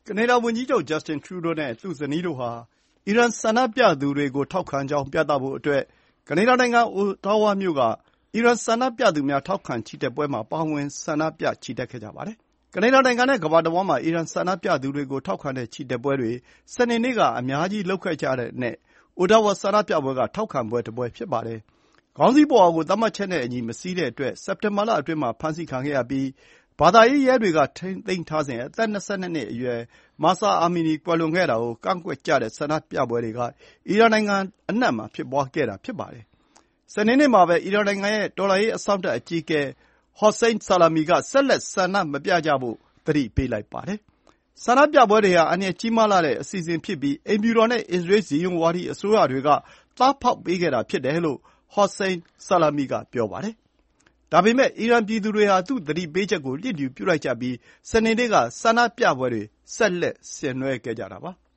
ကနေဒါဝန်ကြီးချုပ် Justin Trudeau နဲ့ သူ့ဇနီးတို့ဟာ အီရန်ဆန္ဒပြသူတွေကို ထောက်ခံကြောင်းပြသဖို့အတွက် ကနေဒါနိုင်ငံ Ottawa မြို့က အီရန်ဆန္ဒပြသူများ ထောက်ခံချီတက်ပွဲမှာ ပါဝင်ဆန္ဒပြချီတက်ခဲ့ကြပါတယ်။ ကနေဒါနိုင်ငံနဲ့ကမ္ဘာတဝှမ်းမှာ အီရန်ဆန္ဒပြသူတွေကိုထောက်ခံတဲ့ချီတက်ပွဲတွေ စနေနေ့က အများကြီးလုပ်ခဲ့ကြတဲ့အတွက် Ottawa ဆန္ဒပြပွဲက ထောက်ခံပွဲတပွဲဖြစ်ပါတယ်။ ခေါင်းစည်းပုဝါကို သတ်မှတ်ချက်နဲ့အညီမစည်းတဲ့အတွက် စက်တင်ဘာလအတွင်းမှာ ဖမ်းဆီးခံခဲ့ရပြီး ဘာသာရေးရဲတွေက ထိန်းသိမ်းထားစဉ် အသက် ၂၂ နှစ်အရွယ် Mahsa Amini ကွယ်လွန်ခဲ့တာကိုကန့်ကွက်ကြတဲ့ဆန္ဒပြပွဲတွေက အီရန်နိုင်ငံအနှံ့မှာဖြစ်ပွါးခဲ့တာဖြစ်ပါတယ်။ စနေနေ့မှာပဲ အီရန်နိုင်ငံရဲ့တော်လှန်ရေးအစောင့်တပ်အကြီးအကဲ Hossein Salami က ဆက်လက်ဆန္ဒမပြကြဖို့ သတိပေးလိုက်ပါတယ်။ ဆန္ဒပြပွဲတွေဟာ အန္တရာယ်ကြီးမားလှတဲ့အစီအစဉ်ဖြစ်ပြီး အိမ်ဖြူတော်နဲ့ အစ္စရေးဇီယွန်ဝါဒီအစိုးရတွေက သားဖောက်ပေးခဲ့တာဖြစ်တယ်လို့ Hossein Salami က ပြောပါတယ်။ ဒါပေမဲ့ အီရန်ပြည်သူတွေဟာ သူ့သတိပေးချက်ကို လျစ်လျူပြုလိုက်ကြပြီး စနေနေ့က ဆန္ဒပြပွဲတွေ ဆက်လက်ဆင်နွှဲခဲ့ကြတာပါ။